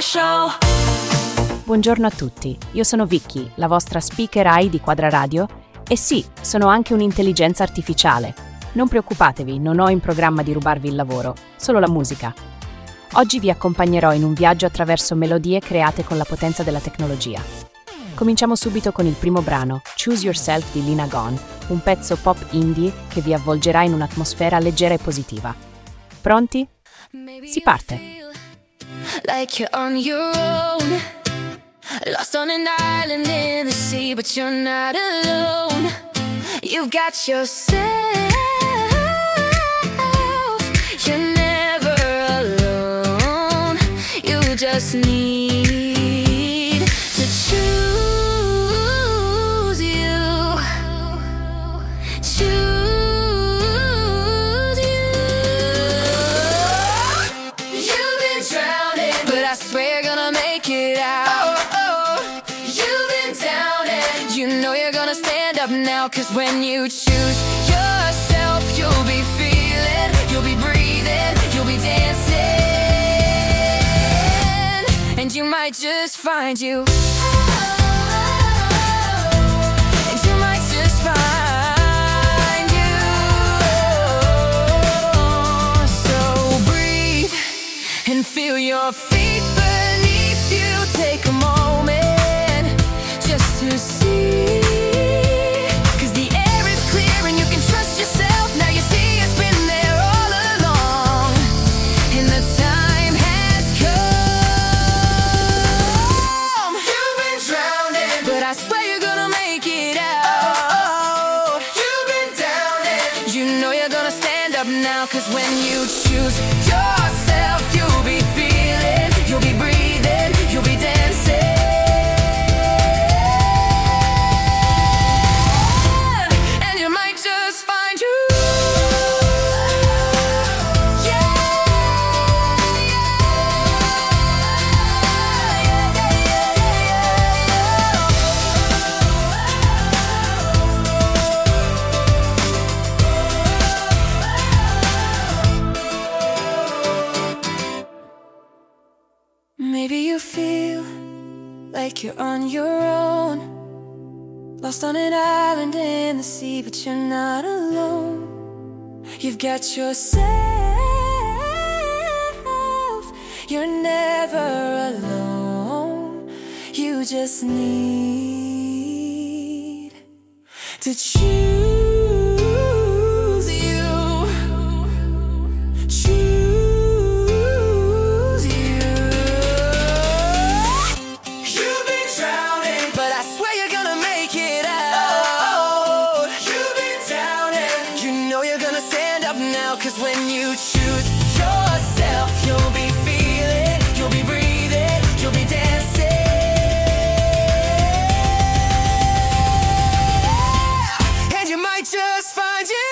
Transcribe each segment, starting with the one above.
Show. Buongiorno a tutti, io sono Vicky, la vostra speaker AI di Quadra Radio, e sì, sono anche un'intelligenza artificiale. Non preoccupatevi, non ho in programma di rubarvi il lavoro, solo la musica. Oggi vi accompagnerò in un viaggio attraverso melodie create con la potenza della tecnologia. Cominciamo subito con il primo brano, Choose Yourself di Lina Gone, un pezzo pop indie che vi avvolgerà in un'atmosfera leggera e positiva. Pronti? Si parte! Like you're on your own, lost on an island in the sea, but you're not alone. You've got yourself, you're never alone. You just need to choose you, choose. I swear you're gonna make it out. You've been down and you know you're gonna stand up now. Cause when you choose yourself, you'll be feeling, you'll be breathing, you'll be dancing. And you might just find you. And you might just find you. So breathe and feel your feet. Take a moment just to see, 'cause the air is clear and you can trust yourself. Now you see it's been there all along, and the time has come. You've been drowning, but I swear you're gonna make it out. You've been down and you know you're gonna stand up now. 'Cause when you choose yourself, you'll be feeling, you'll be breathing, you'll be dancing. And you might just find you. Maybe you feel like you're on your own, lost on an island in the sea, but you're not alone. You've got yourself, you're never alone. You just need to choose you, choose. Cause when you choose yourself, you'll be feeling, you'll be breathing, you'll be dancing. And you might just find you.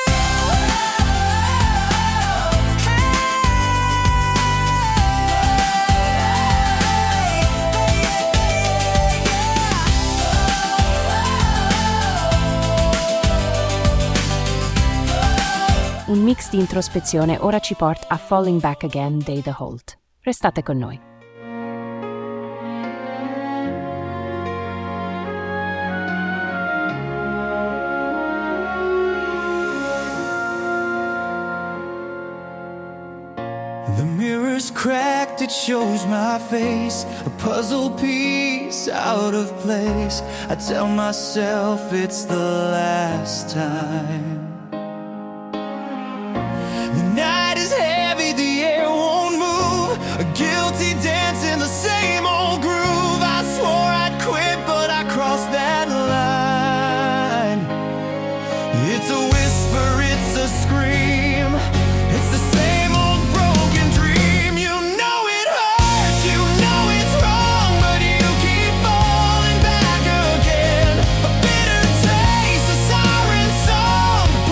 Un mix di introspezione ora ci porta a Falling Back Again dei The Holt. Restate con noi. The mirror's cracked, it shows my face, a puzzle piece out of place. I tell myself it's the last time. The night is heavy, the air won't move, a guilty dance in the same old groove. I swore I'd quit, but I crossed that line. It's a whisper, it's a scream, it's the same old broken dream. You know it hurts, you know it's wrong, but you keep falling back again. A bitter taste, a siren song.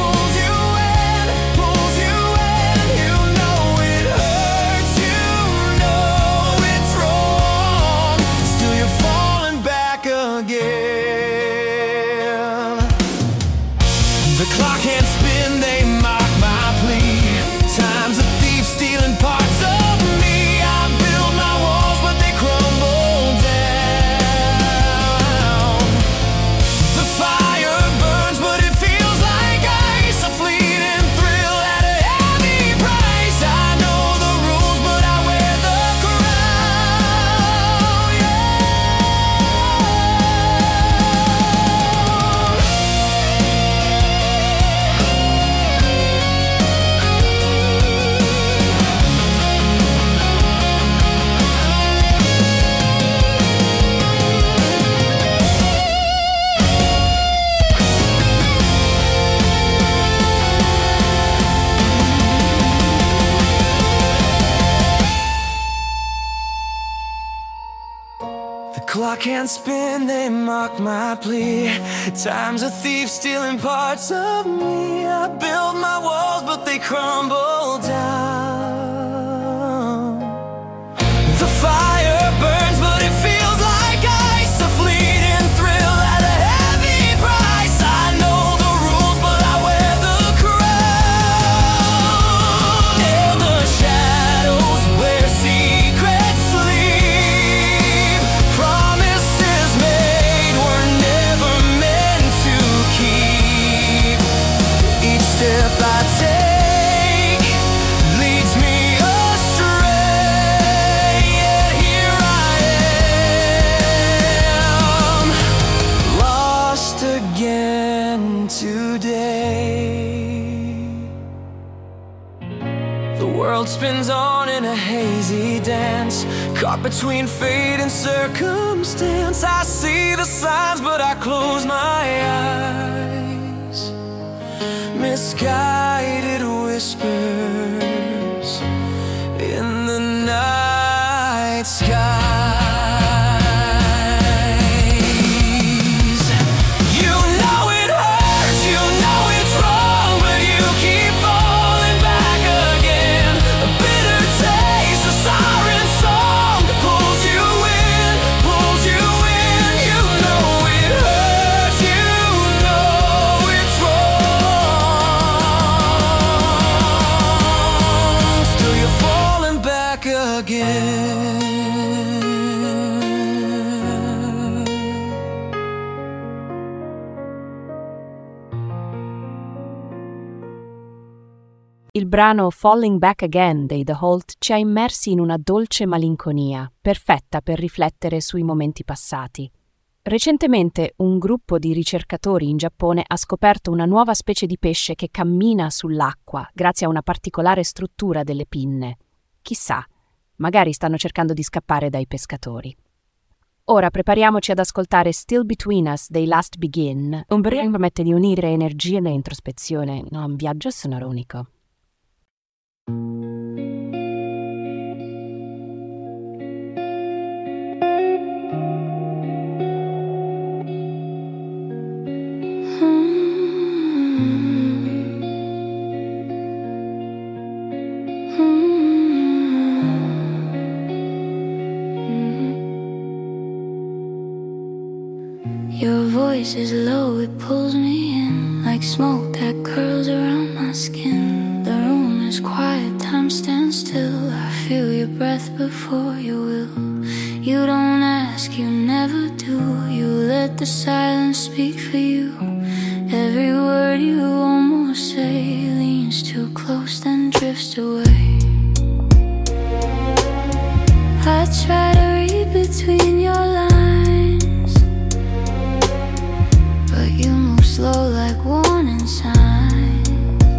can't spin, they mock my plea. Time's a thief stealing parts of me. I build my walls but they crumble down. The fire burns but it feels like ice, a fleeting thrill at a heavy price. I know the rules but I wear the crown. In the shadows where secrets sleep, promises made were never meant to keep. Each step I take leads me astray, yet here I am, lost again today. The world spins on in a hazy dance, caught between fate and circumstance. I see the signs but I close my eyes. Misguided whispers in the night skies. You know it hurts, you know it's wrong, but you keep falling back again. A bitter taste, a siren song pulls you in, pulls you in. You know it hurts, you know it's wrong. Still you're falling back again. Il brano Falling Back Again dei The Halt ci ha immersi in una dolce malinconia, perfetta per riflettere sui momenti passati. Recentemente un gruppo di ricercatori in Giappone ha scoperto una nuova specie di pesce che cammina sull'acqua grazie a una particolare struttura delle pinne. Chissà, magari stanno cercando di scappare dai pescatori. Ora prepariamoci ad ascoltare Still Between Us dei Last Begin, un brano che permette di unire energie e introspezione in un viaggio sonoro unico. Your voice is low, it pulls me in like smoke that curls around my skin. The room is quiet, time stands still. I feel your breath before you will. You don't ask, you never do. You let the silence speak for you. Every word you almost say leans too close, then drifts away. I try to read between your lines, but you move slow like warning signs.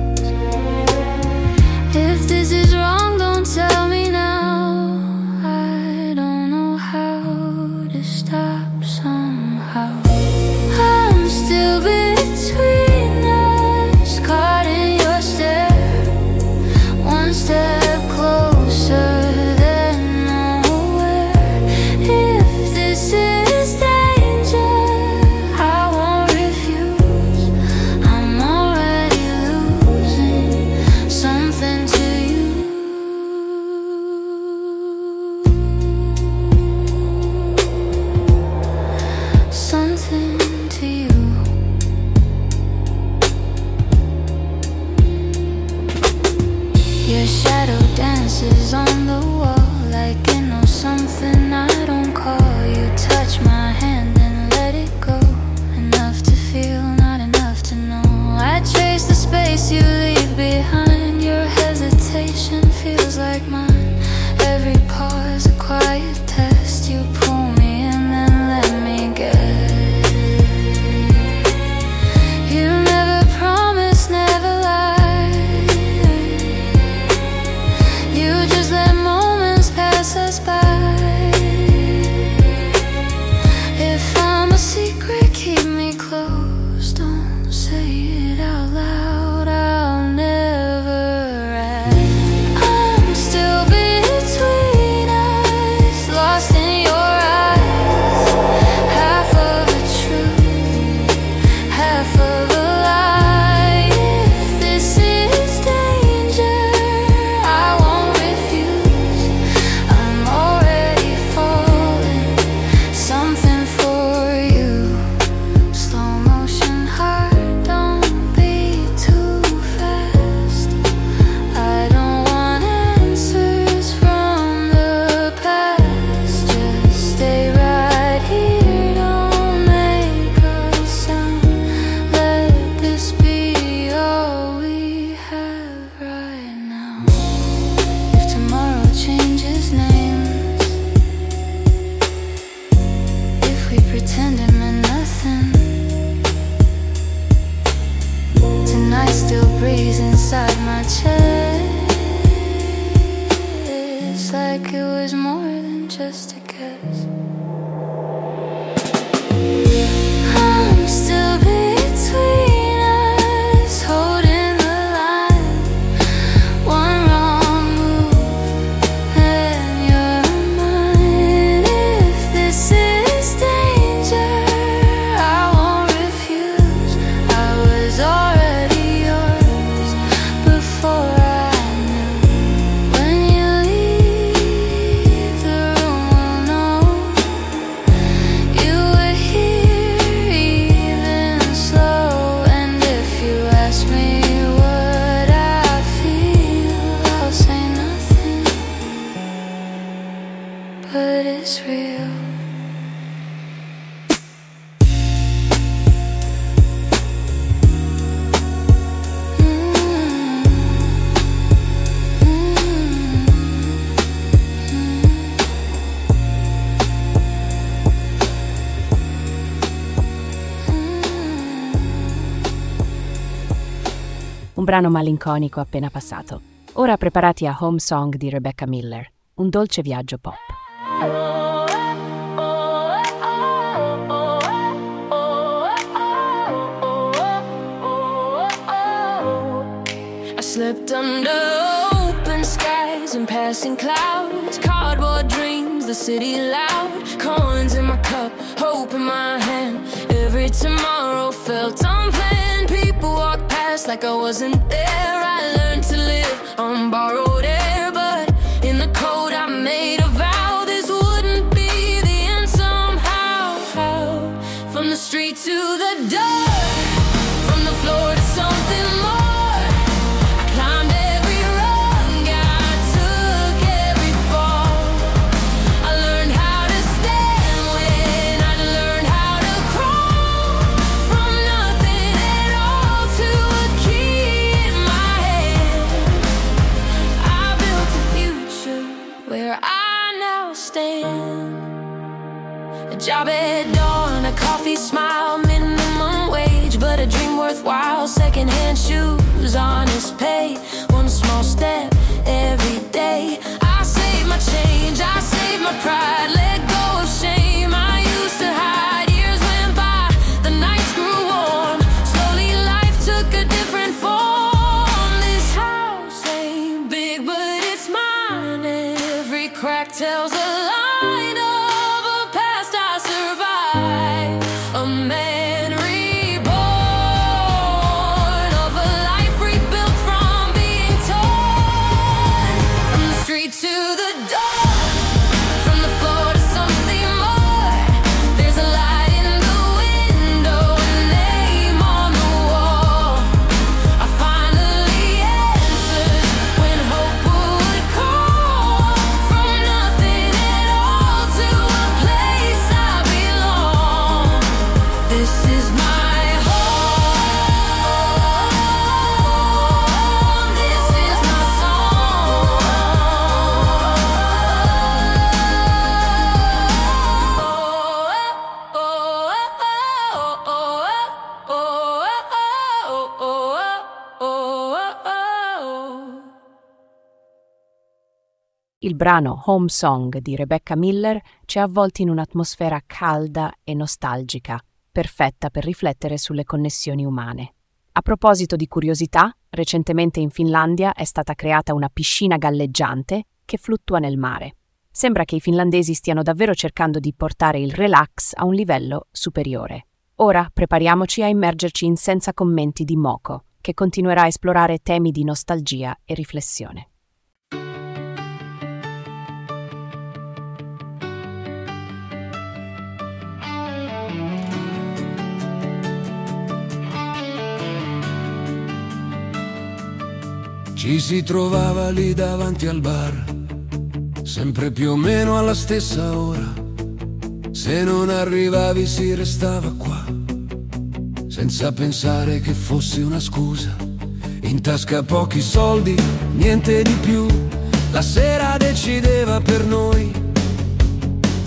If this is wrong, don't tell me now. I don't know how to stop somehow. I'm still between us, caught in your stare, one step closer than nowhere. If this we pretend it meant nothing. Tonight still breathes inside my chest, like it was more than just a guess. I'm still between us, holding the line. One wrong move and you're mine. If this is danger, I won't refuse. I was already yours before I knew. When you leave, the room will know you were here, even slow. And if you ask me what I feel, I'll say nothing, but it's real. Un brano malinconico appena passato. Ora preparati a Home Song di Rebecca Miller, un dolce viaggio pop. I slept under open skies and passing clouds, cardboard dreams, the city loud, coins in my cup, hope in my hand. Every tomorrow felt unplanned. People walk past like I wasn't there. I learned to live on borrowed air, but in the cold I made a vow this wouldn't be the end somehow. From the street to the door, from the floor to something more. I climbed every rung, I took every fall. I learned how to stand when I learned how to crawl. From nothing at all to a key in my hand, I built a future where I now stand. A job at dawn, a coffee smile, minimum wage, but a dream worthwhile. Secondhand shoes, honest pay, one small step every day. I save my change, I save my pride, let go of shame I used to hide. Years went by, the nights grew warm, slowly life took a different form. This house ain't big, but it's mine. Every crack tells a line of a past I survived. A man reborn, of a life rebuilt from being torn. From the street to the door, from the floor to something more. There's a light in the window, a name on the wall. I finally answered when hope would call. From nothing at all to a place I belong. This is my home. This is my song. Il brano Home Song di Rebecca Miller ci ha avvolti in un'atmosfera calda e nostalgica, perfetta per riflettere sulle connessioni umane. A proposito di curiosità, recentemente in Finlandia è stata creata una piscina galleggiante che fluttua nel mare. Sembra che i finlandesi stiano davvero cercando di portare il relax a un livello superiore. Ora prepariamoci a immergerci in Senza commenti di Moko, che continuerà a esplorare temi di nostalgia e riflessione. Ci si trovava lì davanti al bar, sempre più o meno alla stessa ora. Se non arrivavi si restava qua, senza pensare che fosse una scusa. In tasca pochi soldi, niente di più. La sera decideva per noi,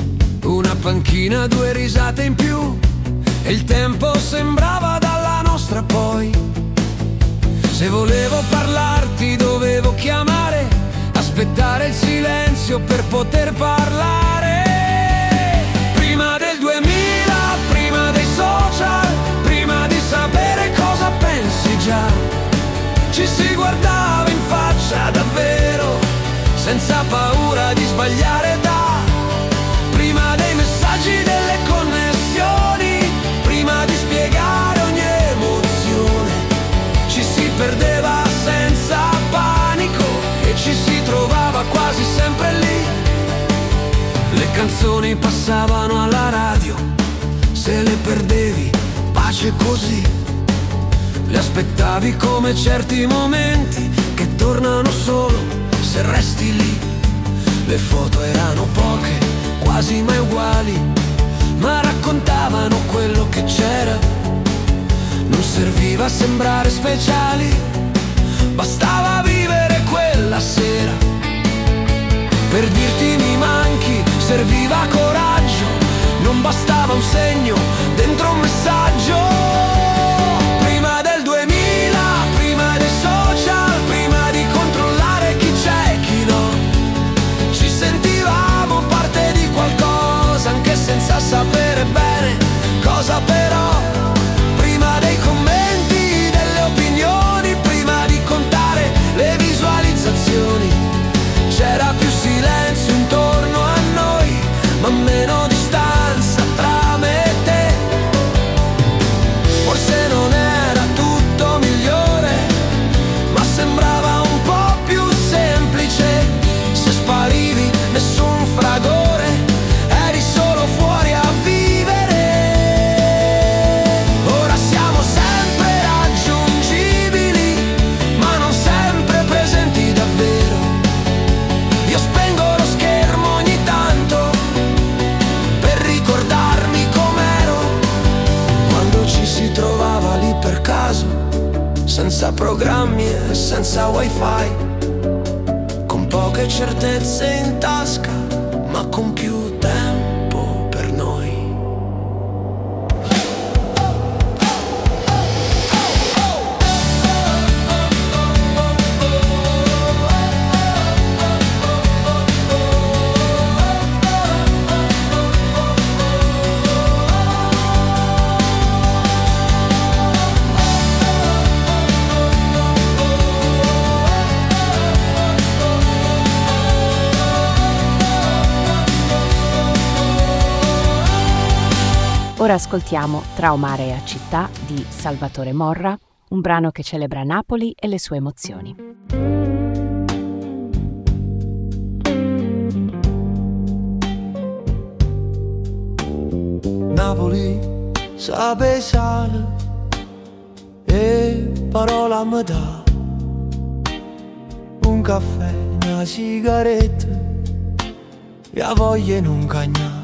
una panchina, 2 risate in più, e il tempo sembrava dalla nostra poi. Se volevo parlarti dovevo chiamare, aspettare il silenzio per poter parlare. Prima del 2000, prima dei social, prima di sapere cosa pensi già, ci si guardava in faccia davvero, senza paura di sbagliare età. Prima dei messaggi, delle connessioni, prima di spiegare ogni emozione, ci si perdeva senza panico e ci si trovava quasi sempre lì. Le canzoni passavano alla radio, se le perdevi, pace così. Le aspettavi come certi momenti che tornano solo se resti lì. Le foto erano poche, quasi mai uguali, ma raccontavano quello che c'era. Non serviva sembrare speciali, bastava vivere quella sera. Per dirti mi manchi serviva coraggio, non bastava un segno dentro un messaggio. Prima del 2000, prima dei social, prima di controllare chi c'è e chi no, ci sentivamo parte di qualcosa, anche senza sapere bene cosa però. Prima dei commenti, delle opinioni, prima di contare le visualizzazioni, c'era più silenzio intorno a noi, ma meno distanza tra me e te. Forse non era tutto migliore, ma sembrava un po' più semplice. Se sparivi nessun fragore, eri solo fuori a vivere. Ora siamo sempre raggiungibili, ma non sempre presenti davvero. Io spengo lo schermo ogni tanto per ricordarmi com'ero, quando ci si trovava lì per caso, senza programmi e senza wifi, con poche certezze in tasca, ma con più tempo per noi. Ora ascoltiamo Tra mare e città di Salvatore Morra, un brano che celebra Napoli e le sue emozioni. Napoli sape sale e parola a metà, un caffè, una sigaretta e a voglia in un cagnà.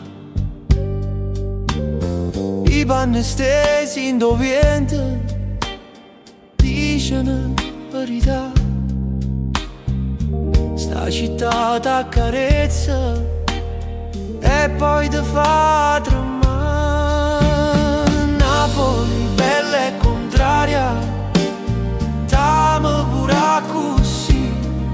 I panni stesi in dovente dicono verità. Sta città t'accarezza e poi ti fa tremare. Napoli bella e contraria, t'amo pure così.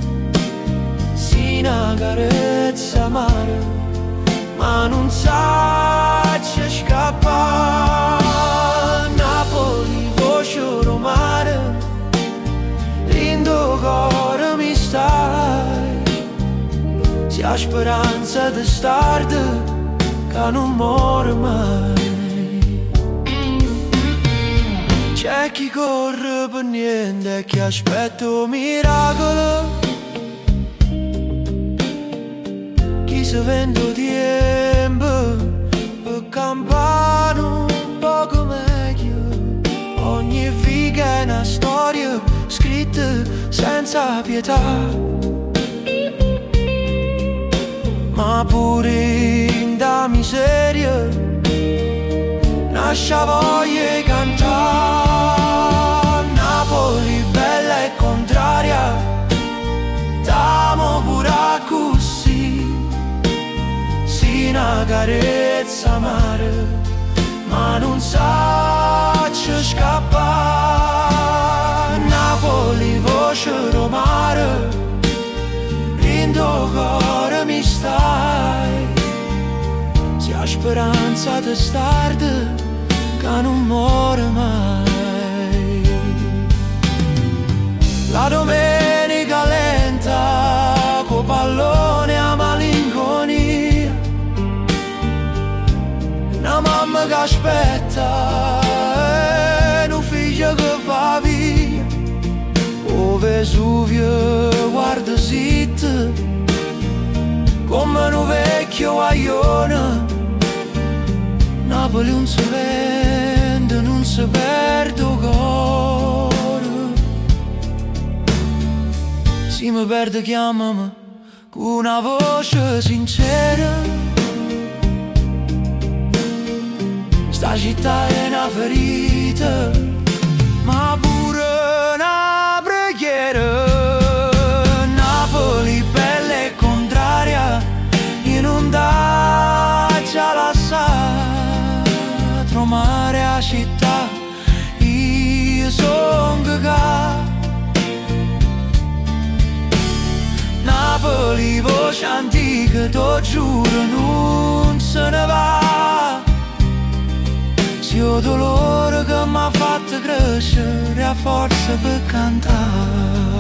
Si una carezza amara, ma non sa c'è scappare. Napoli, voce romana, lindo cuore mi stai. Si ha speranza di starti, che non muore mai. C'è chi corre per niente e chi aspetta un miracolo, chi si vende tempo per campare un poco meglio. Ogni figa è una storia scritta senza pietà, ma pure in da miseria nasce voglia di cantare. Napoli bella e contraria, t'amo pure così. Si una una carezza amara, ma non saccio scappare. Napoli, voce romana, rindo cuore mi stai. Se ha speranza di starti, che non muore mai. La domenica lenta, co pallone a malinconia, una mamma che aspetta e un figlio che va via. O Vesuvio guarda zitto come un vecchio guaglione. Napoli non si vende, non si perde cuore. Se mi perde chiamami con una voce sincera. Sta città è una ferita, ma pure una preghiera. Napoli bella e contraria, inondata la satro mare a città. Io son che Napoli, voce antica, t'ho giuro non se ne va. Se ho dolore che m'ha fatto crescere a forza per cantare.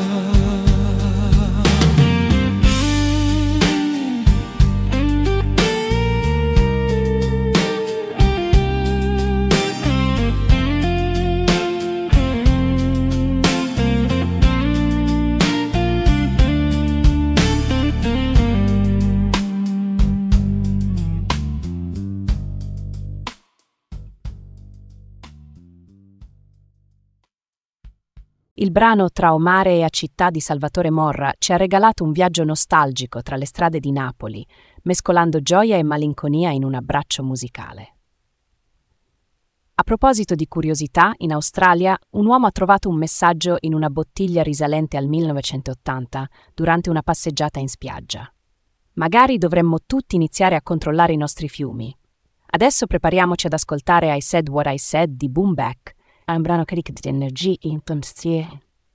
Il brano Tra o mare e a città di Salvatore Morra ci ha regalato un viaggio nostalgico tra le strade di Napoli, mescolando gioia e malinconia in un abbraccio musicale. A proposito di curiosità, in Australia un uomo ha trovato un messaggio in una bottiglia risalente al 1980 durante una passeggiata in spiaggia. Magari dovremmo tutti iniziare a controllare i nostri fiumi. Adesso prepariamoci ad ascoltare I Said What I Said di Boom Bap. È un brano carico di energia e intensità.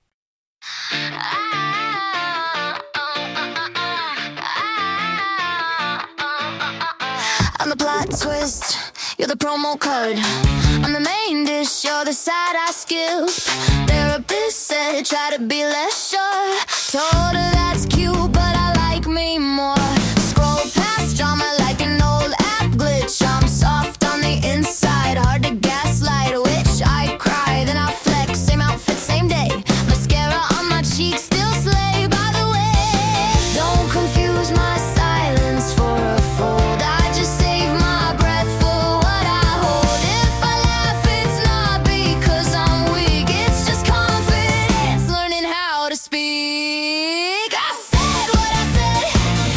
I'm the plot twist, you're the promo code. I'm the main dish, you're the side I skip. Therapist said try to be less sure. Told her that's cute, but I like me more. Scroll past drama like an old app glitch. I'm soft on the inside, hard to gaslight. Which I cry, then I flex. Same outfit, same day. Mascara on my cheeks, still slay. By the way, don't confuse my silence for a fold. I just save my breath for what I hold. If I laugh, it's not because I'm weak. It's just confidence, learning how to speak. I said what I said.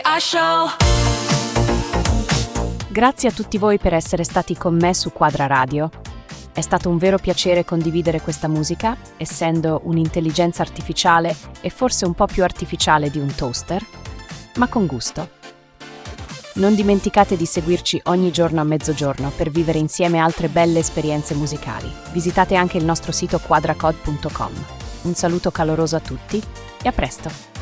I show. Grazie a tutti voi per essere stati con me su Quadra Radio. È stato un vero piacere condividere questa musica, essendo un'intelligenza artificiale e forse un po' più artificiale di un toaster, ma con gusto. Non dimenticate di seguirci ogni giorno a mezzogiorno per vivere insieme altre belle esperienze musicali. Visitate anche il nostro sito quadracode.com. Un saluto caloroso a tutti e a presto!